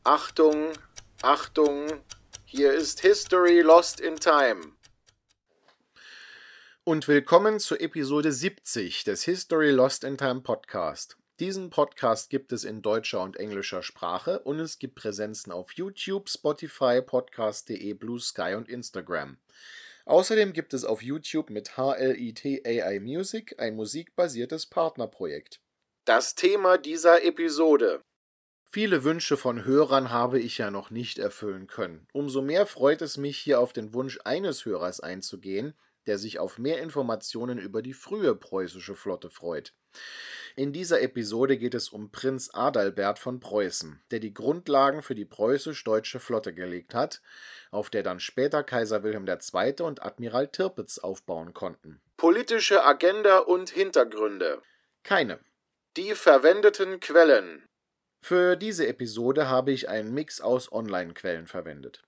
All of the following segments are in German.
Achtung, Achtung, hier ist History Lost in Time. Und willkommen zur Episode 70 des History Lost in Time Podcast. Diesen Podcast gibt es in deutscher und englischer Sprache und es gibt Präsenzen auf YouTube, Spotify, podcast.de, Blue Sky und Instagram. Außerdem gibt es auf YouTube mit HLITAI Music ein musikbasiertes Partnerprojekt. Das Thema dieser Episode: Viele Wünsche von Hörern habe ich ja noch nicht erfüllen können. Umso mehr freut es mich, hier auf den Wunsch eines Hörers einzugehen, der sich auf mehr Informationen über die frühe preußische Flotte freut. In dieser Episode geht es um Prinz Adalbert von Preußen, der die Grundlagen für die preußisch-deutsche Flotte gelegt hat, auf der dann später Kaiser Wilhelm II. Und Admiral Tirpitz aufbauen konnten. Politische Agenda und Hintergründe: Keine. Die verwendeten Quellen: Für diese Episode habe ich einen Mix aus Online-Quellen verwendet.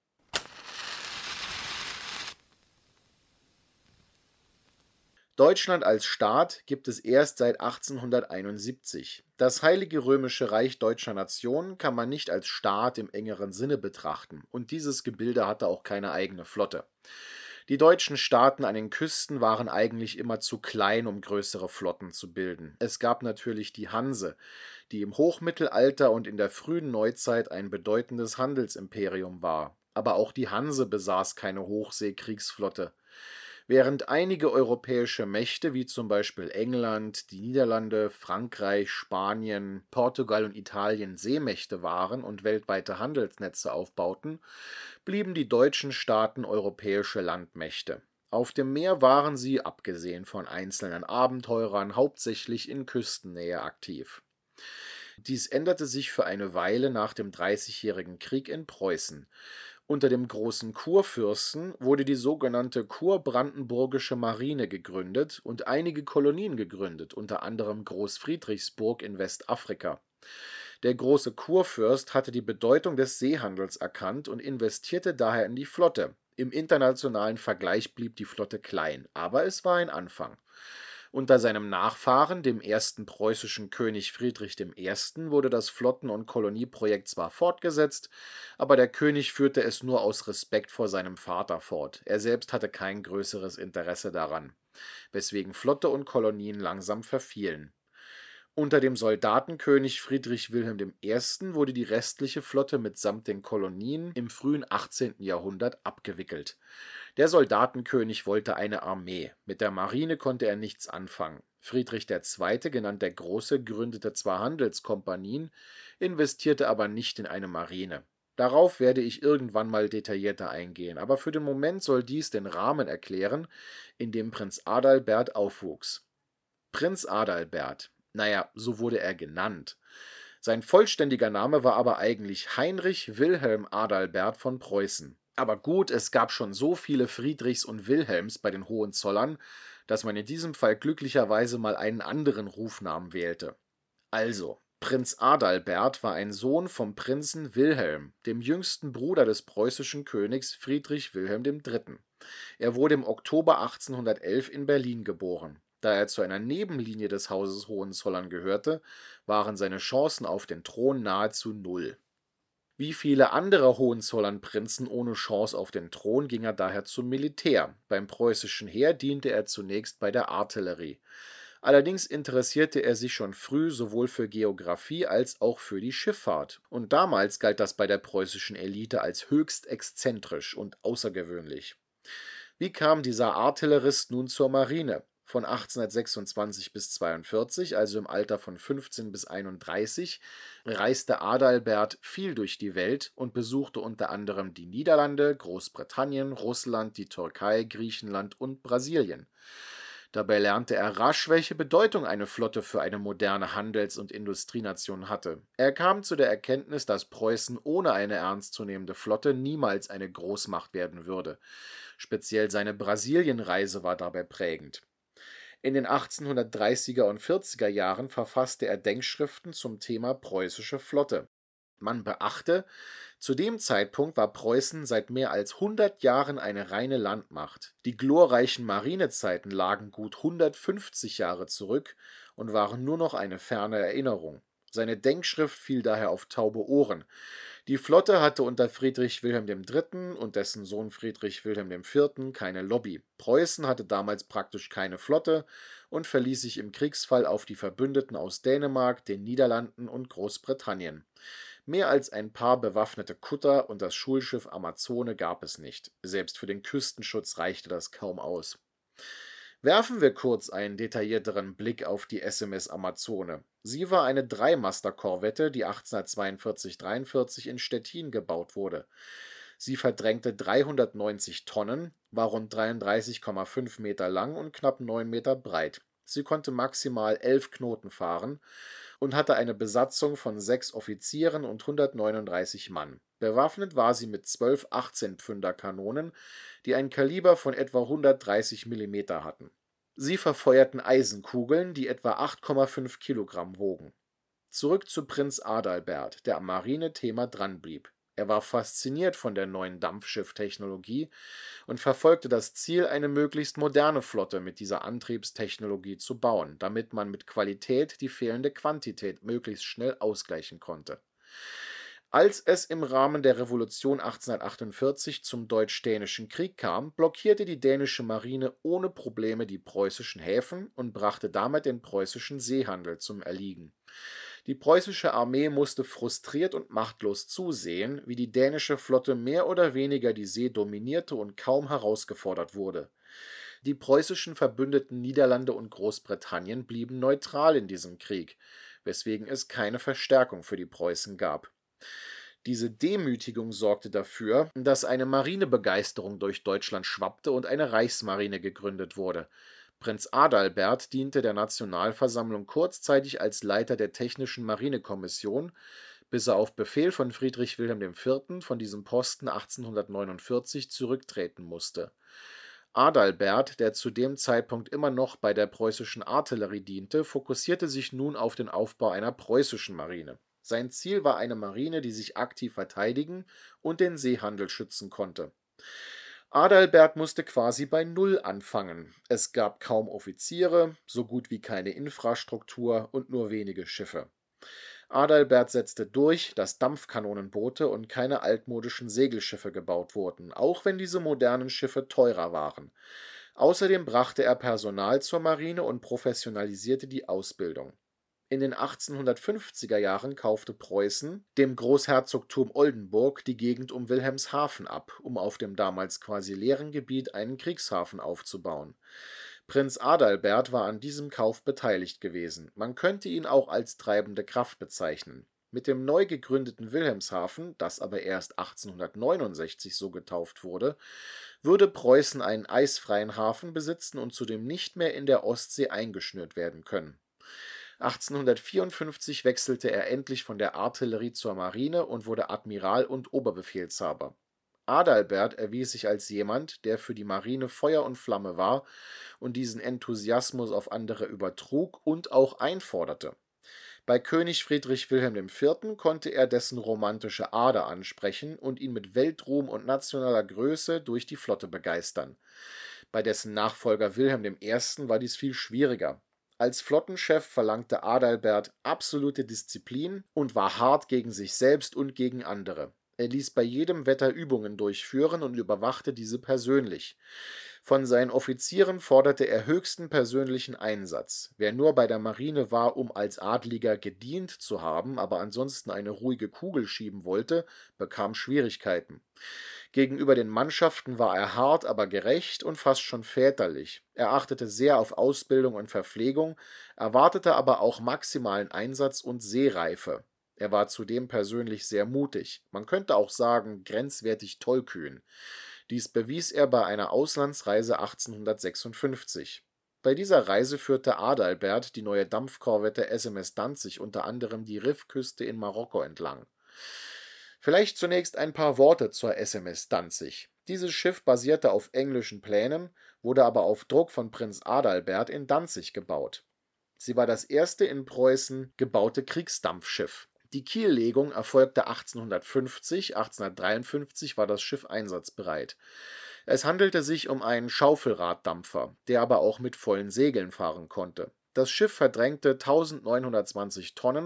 Deutschland als Staat gibt es erst seit 1871. Das Heilige Römische Reich Deutscher Nation kann man nicht als Staat im engeren Sinne betrachten, und dieses Gebilde hatte auch keine eigene Flotte. Die deutschen Staaten an den Küsten waren eigentlich immer zu klein, um größere Flotten zu bilden. Es gab natürlich die Hanse, die im Hochmittelalter und in der frühen Neuzeit ein bedeutendes Handelsimperium war. Aber auch die Hanse besaß keine Hochseekriegsflotte. Während einige europäische Mächte wie zum Beispiel England, die Niederlande, Frankreich, Spanien, Portugal und Italien Seemächte waren und weltweite Handelsnetze aufbauten, blieben die deutschen Staaten europäische Landmächte. Auf dem Meer waren sie, abgesehen von einzelnen Abenteurern, hauptsächlich in Küstennähe aktiv. Dies änderte sich für eine Weile nach dem Dreißigjährigen Krieg in Preußen. Unter dem großen Kurfürsten wurde die sogenannte Kurbrandenburgische Marine gegründet und einige Kolonien gegründet, unter anderem Großfriedrichsburg in Westafrika. Der große Kurfürst hatte die Bedeutung des Seehandels erkannt und investierte daher in die Flotte. Im internationalen Vergleich blieb die Flotte klein, aber es war ein Anfang. Unter seinem Nachfahren, dem ersten preußischen König Friedrich I., wurde das Flotten- und Kolonieprojekt zwar fortgesetzt, aber der König führte es nur aus Respekt vor seinem Vater fort. Er selbst hatte kein größeres Interesse daran, weswegen Flotte und Kolonien langsam verfielen. Unter dem Soldatenkönig Friedrich Wilhelm I. wurde die restliche Flotte mitsamt den Kolonien im frühen 18. Jahrhundert abgewickelt. Der Soldatenkönig wollte eine Armee, mit der Marine konnte er nichts anfangen. Friedrich II., genannt der Große, gründete zwar Handelskompanien, investierte aber nicht in eine Marine. Darauf werde ich irgendwann mal detaillierter eingehen, aber für den Moment soll dies den Rahmen erklären, in dem Prinz Adalbert aufwuchs. Prinz Adalbert, naja, so wurde er genannt. Sein vollständiger Name war aber eigentlich Heinrich Wilhelm Adalbert von Preußen. Aber gut, es gab schon so viele Friedrichs und Wilhelms bei den Hohenzollern, dass man in diesem Fall glücklicherweise mal einen anderen Rufnamen wählte. Also, Prinz Adalbert war ein Sohn vom Prinzen Wilhelm, dem jüngsten Bruder des preußischen Königs Friedrich Wilhelm III. Er wurde im Oktober 1811 in Berlin geboren. Da er zu einer Nebenlinie des Hauses Hohenzollern gehörte, waren seine Chancen auf den Thron nahezu null. Wie viele andere Hohenzollern-Prinzen ohne Chance auf den Thron ging er daher zum Militär. Beim preußischen Heer diente er zunächst bei der Artillerie. Allerdings interessierte er sich schon früh sowohl für Geographie als auch für die Schifffahrt. Und damals galt das bei der preußischen Elite als höchst exzentrisch und außergewöhnlich. Wie kam dieser Artillerist nun zur Marine? Von 1826 bis 42, also im Alter von 15 bis 31, reiste Adalbert viel durch die Welt und besuchte unter anderem die Niederlande, Großbritannien, Russland, die Türkei, Griechenland und Brasilien. Dabei lernte er rasch, welche Bedeutung eine Flotte für eine moderne Handels- und Industrienation hatte. Er kam zu der Erkenntnis, dass Preußen ohne eine ernstzunehmende Flotte niemals eine Großmacht werden würde. Speziell seine Brasilienreise war dabei prägend. In den 1830er und 40er Jahren verfasste er Denkschriften zum Thema preußische Flotte. Man beachte, zu dem Zeitpunkt war Preußen seit mehr als 100 Jahren eine reine Landmacht. Die glorreichen Marinezeiten lagen gut 150 Jahre zurück und waren nur noch eine ferne Erinnerung. Seine Denkschrift fiel daher auf taube Ohren. Die Flotte hatte unter Friedrich Wilhelm III. Und dessen Sohn Friedrich Wilhelm IV. Keine Lobby. Preußen hatte damals praktisch keine Flotte und verließ sich im Kriegsfall auf die Verbündeten aus Dänemark, den Niederlanden und Großbritannien. Mehr als ein paar bewaffnete Kutter und das Schulschiff Amazone gab es nicht. Selbst für den Küstenschutz reichte das kaum aus. Werfen wir kurz einen detaillierteren Blick auf die SMS Amazone. Sie war eine Dreimaster-Korvette, die 1842/43 in Stettin gebaut wurde. Sie verdrängte 390 Tonnen, war rund 33,5 Meter lang und knapp 9 Meter breit. Sie konnte maximal 11 Knoten fahren und hatte eine Besatzung von 6 Offizieren und 139 Mann. Bewaffnet war sie mit 12 18-Pfünder-Kanonen, die ein Kaliber von etwa 130 Millimeter hatten. Sie verfeuerten Eisenkugeln, die etwa 8,5 Kilogramm wogen. Zurück zu Prinz Adalbert, der am Marinethema dranblieb. Er war fasziniert von der neuen Dampfschifftechnologie und verfolgte das Ziel, eine möglichst moderne Flotte mit dieser Antriebstechnologie zu bauen, damit man mit Qualität die fehlende Quantität möglichst schnell ausgleichen konnte. Als es im Rahmen der Revolution 1848 zum Deutsch-Dänischen Krieg kam, blockierte die dänische Marine ohne Probleme die preußischen Häfen und brachte damit den preußischen Seehandel zum Erliegen. Die preußische Armee musste frustriert und machtlos zusehen, wie die dänische Flotte mehr oder weniger die See dominierte und kaum herausgefordert wurde. Die preußischen Verbündeten Niederlande und Großbritannien blieben neutral in diesem Krieg, weswegen es keine Verstärkung für die Preußen gab. Diese Demütigung sorgte dafür, dass eine Marinebegeisterung durch Deutschland schwappte und eine Reichsmarine gegründet wurde. Prinz Adalbert diente der Nationalversammlung kurzzeitig als Leiter der Technischen Marinekommission, bis er auf Befehl von Friedrich Wilhelm IV. Von diesem Posten 1849 zurücktreten musste. Adalbert, der zu dem Zeitpunkt immer noch bei der preußischen Artillerie diente, fokussierte sich nun auf den Aufbau einer preußischen Marine. Sein Ziel war eine Marine, die sich aktiv verteidigen und den Seehandel schützen konnte. Adalbert musste quasi bei Null anfangen. Es gab kaum Offiziere, so gut wie keine Infrastruktur und nur wenige Schiffe. Adalbert setzte durch, dass Dampfkanonenboote und keine altmodischen Segelschiffe gebaut wurden, auch wenn diese modernen Schiffe teurer waren. Außerdem brachte er Personal zur Marine und professionalisierte die Ausbildung. In den 1850er Jahren kaufte Preußen dem Großherzogtum Oldenburg die Gegend um Wilhelmshaven ab, um auf dem damals quasi leeren Gebiet einen Kriegshafen aufzubauen. Prinz Adalbert war an diesem Kauf beteiligt gewesen. Man könnte ihn auch als treibende Kraft bezeichnen. Mit dem neu gegründeten Wilhelmshaven, das aber erst 1869 so getauft wurde, würde Preußen einen eisfreien Hafen besitzen und zudem nicht mehr in der Ostsee eingeschnürt werden können. 1854 wechselte er endlich von der Artillerie zur Marine und wurde Admiral und Oberbefehlshaber. Adalbert erwies sich als jemand, der für die Marine Feuer und Flamme war und diesen Enthusiasmus auf andere übertrug und auch einforderte. Bei König Friedrich Wilhelm IV. Konnte er dessen romantische Ader ansprechen und ihn mit Weltruhm und nationaler Größe durch die Flotte begeistern. Bei dessen Nachfolger Wilhelm I. war dies viel schwieriger. Als Flottenchef verlangte Adalbert absolute Disziplin und war hart gegen sich selbst und gegen andere. Er ließ bei jedem Wetter Übungen durchführen und überwachte diese persönlich. Von seinen Offizieren forderte er höchsten persönlichen Einsatz. Wer nur bei der Marine war, um als Adliger gedient zu haben, aber ansonsten eine ruhige Kugel schieben wollte, bekam Schwierigkeiten. Gegenüber den Mannschaften war er hart, aber gerecht und fast schon väterlich. Er achtete sehr auf Ausbildung und Verpflegung, erwartete aber auch maximalen Einsatz und Seereife. Er war zudem persönlich sehr mutig, man könnte auch sagen grenzwertig tollkühn. Dies bewies er bei einer Auslandsreise 1856. Bei dieser Reise führte Adalbert die neue Dampfkorvette SMS Danzig unter anderem die Rifküste in Marokko entlang. Vielleicht zunächst ein paar Worte zur SMS Danzig. Dieses Schiff basierte auf englischen Plänen, wurde aber auf Druck von Prinz Adalbert in Danzig gebaut. Sie war das erste in Preußen gebaute Kriegsdampfschiff. Die Kiellegung erfolgte 1850, 1853 war das Schiff einsatzbereit. Es handelte sich um einen Schaufelraddampfer, der aber auch mit vollen Segeln fahren konnte. Das Schiff verdrängte 1920 Tonnen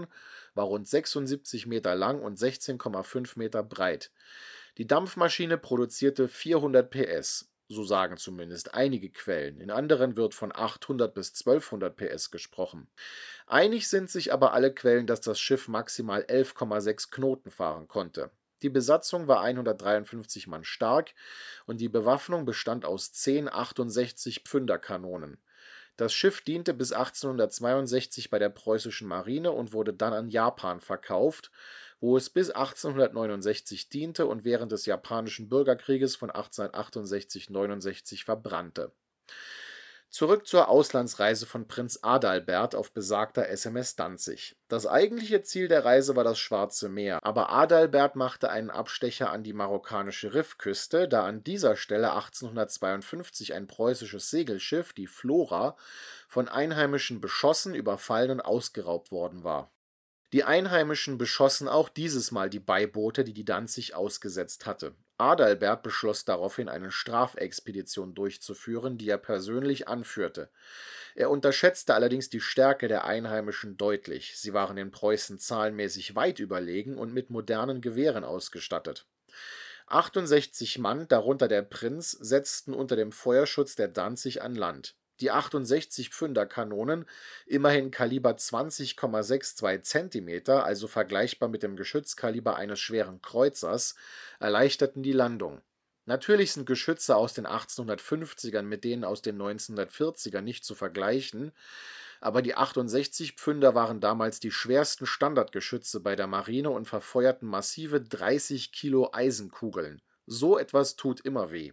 war rund 76 Meter lang und 16,5 Meter breit. Die Dampfmaschine produzierte 400 PS, so sagen zumindest einige Quellen, in anderen wird von 800 bis 1200 PS gesprochen. Einig sind sich aber alle Quellen, dass das Schiff maximal 11,6 Knoten fahren konnte. Die Besatzung war 153 Mann stark und die Bewaffnung bestand aus 10 68-Pfünder-Kanonen. Das Schiff diente bis 1862 bei der preußischen Marine und wurde dann an Japan verkauft, wo es bis 1869 diente und während des Japanischen Bürgerkrieges von 1868/69 verbrannte. Zurück zur Auslandsreise von Prinz Adalbert auf besagter SMS Danzig. Das eigentliche Ziel der Reise war das Schwarze Meer, aber Adalbert machte einen Abstecher an die marokkanische Riffküste, da an dieser Stelle 1852 ein preußisches Segelschiff, die Flora, von Einheimischen beschossen, überfallen und ausgeraubt worden war. Die Einheimischen beschossen auch dieses Mal die Beiboote, die die Danzig ausgesetzt hatte. Adalbert beschloss daraufhin, eine Strafexpedition durchzuführen, die er persönlich anführte. Er unterschätzte allerdings die Stärke der Einheimischen deutlich. Sie waren den Preußen zahlenmäßig weit überlegen und mit modernen Gewehren ausgestattet. 68 Mann, darunter der Prinz, setzten unter dem Feuerschutz der Danzig an Land. Die 68-Pfünder-Kanonen, immerhin Kaliber 20,62 Zentimeter, also vergleichbar mit dem Geschützkaliber eines schweren Kreuzers, erleichterten die Landung. Natürlich sind Geschütze aus den 1850ern mit denen aus den 1940ern nicht zu vergleichen, aber die 68-Pfünder waren damals die schwersten Standardgeschütze bei der Marine und verfeuerten massive 30 Kilo Eisenkugeln. So etwas tut immer weh.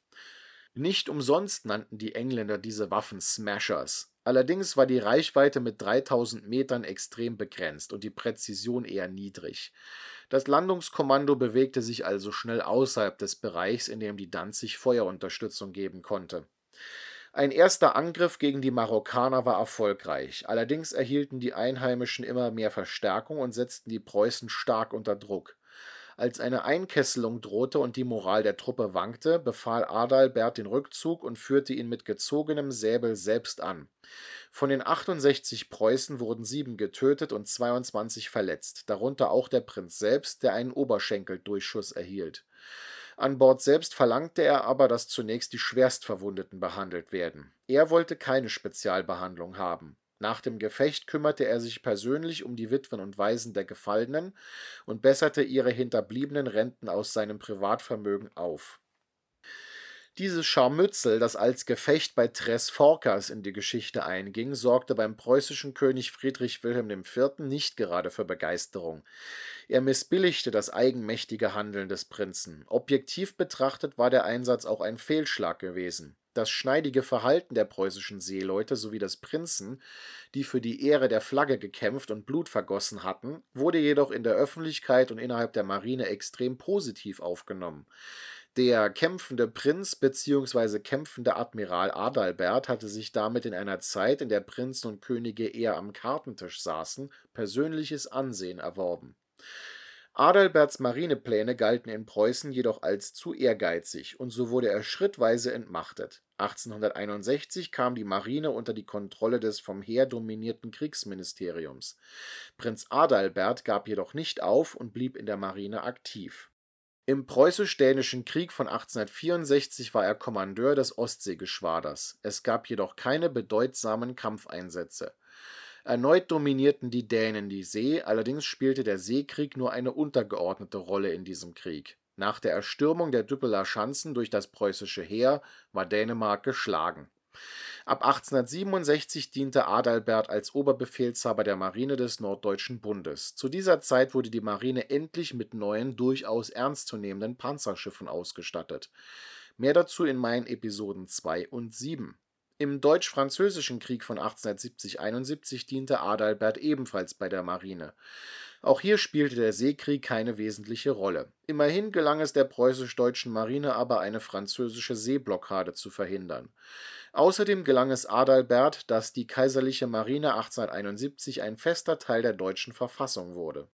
Nicht umsonst nannten die Engländer diese Waffen Smashers. Allerdings war die Reichweite mit 3000 Metern extrem begrenzt und die Präzision eher niedrig. Das Landungskommando bewegte sich also schnell außerhalb des Bereichs, in dem die Danzig Feuerunterstützung geben konnte. Ein erster Angriff gegen die Marokkaner war erfolgreich, allerdings erhielten die Einheimischen immer mehr Verstärkung und setzten die Preußen stark unter Druck. Als eine Einkesselung drohte und die Moral der Truppe wankte, befahl Adalbert den Rückzug und führte ihn mit gezogenem Säbel selbst an. Von den 68 Preußen wurden 7 getötet und 22 verletzt, darunter auch der Prinz selbst, der einen Oberschenkeldurchschuss erhielt. An Bord selbst verlangte er aber, dass zunächst die Schwerstverwundeten behandelt werden. Er wollte keine Spezialbehandlung haben. Nach dem Gefecht kümmerte er sich persönlich um die Witwen und Waisen der Gefallenen und besserte ihre hinterbliebenen Renten aus seinem Privatvermögen auf. Dieses Scharmützel, das als Gefecht bei Tres-Forcas in die Geschichte einging, sorgte beim preußischen König Friedrich Wilhelm IV. Nicht gerade für Begeisterung. Er missbilligte das eigenmächtige Handeln des Prinzen. Objektiv betrachtet war der Einsatz auch ein Fehlschlag gewesen. Das schneidige Verhalten der preußischen Seeleute sowie des Prinzen, die für die Ehre der Flagge gekämpft und Blut vergossen hatten, wurde jedoch in der Öffentlichkeit und innerhalb der Marine extrem positiv aufgenommen. Der kämpfende Prinz bzw. kämpfende Admiral Adalbert hatte sich damit in einer Zeit, in der Prinzen und Könige eher am Kartentisch saßen, persönliches Ansehen erworben. Adalberts Marinepläne galten in Preußen jedoch als zu ehrgeizig und so wurde er schrittweise entmachtet. 1861 kam die Marine unter die Kontrolle des vom Heer dominierten Kriegsministeriums. Prinz Adalbert gab jedoch nicht auf und blieb in der Marine aktiv. Im Preußisch-Dänischen Krieg von 1864 war er Kommandeur des Ostseegeschwaders. Es gab jedoch keine bedeutsamen Kampfeinsätze. Erneut dominierten die Dänen die See, allerdings spielte der Seekrieg nur eine untergeordnete Rolle in diesem Krieg. Nach der Erstürmung der Düppeler Schanzen durch das preußische Heer war Dänemark geschlagen. Ab 1867 diente Adalbert als Oberbefehlshaber der Marine des Norddeutschen Bundes. Zu dieser Zeit wurde die Marine endlich mit neuen, durchaus ernstzunehmenden Panzerschiffen ausgestattet. Mehr dazu in meinen Episoden 2 und 7. Im Deutsch-Französischen Krieg von 1870/71 diente Adalbert ebenfalls bei der Marine. Auch hier spielte der Seekrieg keine wesentliche Rolle. Immerhin gelang es der preußisch-deutschen Marine aber, eine französische Seeblockade zu verhindern. Außerdem gelang es Adalbert, dass die kaiserliche Marine 1871 ein fester Teil der deutschen Verfassung wurde.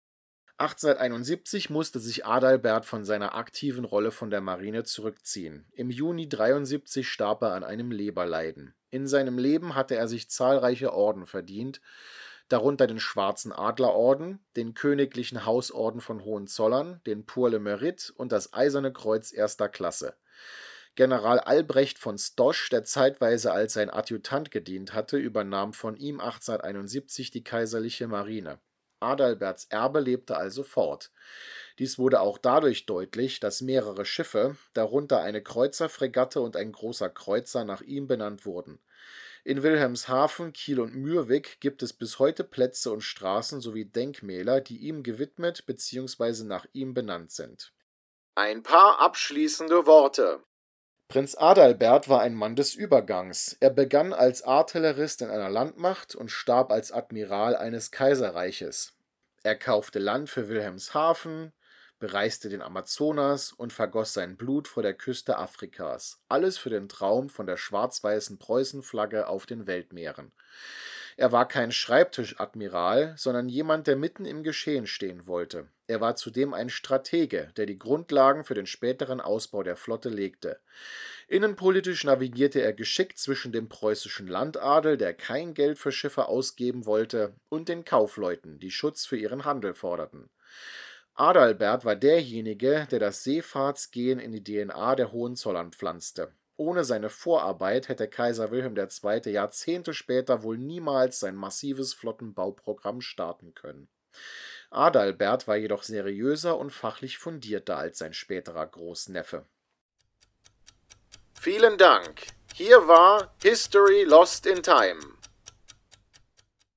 1871 musste sich Adalbert von seiner aktiven Rolle von der Marine zurückziehen. Im Juni 73 starb er an einem Leberleiden. In seinem Leben hatte er sich zahlreiche Orden verdient, darunter den Schwarzen Adlerorden, den Königlichen Hausorden von Hohenzollern, den Pour le Mérite und das Eiserne Kreuz erster Klasse. General Albrecht von Stosch, der zeitweise als sein Adjutant gedient hatte, übernahm von ihm 1871 die kaiserliche Marine. Adalberts Erbe lebte also fort. Dies wurde auch dadurch deutlich, dass mehrere Schiffe, darunter eine Kreuzerfregatte und ein großer Kreuzer, nach ihm benannt wurden. In Wilhelmshaven, Kiel und Mürwik gibt es bis heute Plätze und Straßen sowie Denkmäler, die ihm gewidmet bzw. nach ihm benannt sind. Ein paar abschließende Worte. Prinz Adalbert war ein Mann des Übergangs. Er begann als Artillerist in einer Landmacht und starb als Admiral eines Kaiserreiches. Er kaufte Land für Wilhelmshaven, bereiste den Amazonas und vergoss sein Blut vor der Küste Afrikas. Alles für den Traum von der schwarz-weißen Preußenflagge auf den Weltmeeren. Er war kein Schreibtischadmiral, sondern jemand, der mitten im Geschehen stehen wollte. Er war zudem ein Stratege, der die Grundlagen für den späteren Ausbau der Flotte legte. Innenpolitisch navigierte er geschickt zwischen dem preußischen Landadel, der kein Geld für Schiffe ausgeben wollte, und den Kaufleuten, die Schutz für ihren Handel forderten. Adalbert war derjenige, der das Seefahrtsgehen in die DNA der Hohenzollern pflanzte. Ohne seine Vorarbeit hätte Kaiser Wilhelm II. Jahrzehnte später wohl niemals sein massives Flottenbauprogramm starten können. Adalbert war jedoch seriöser und fachlich fundierter als sein späterer Großneffe. Vielen Dank. Hier war History Lost in Time.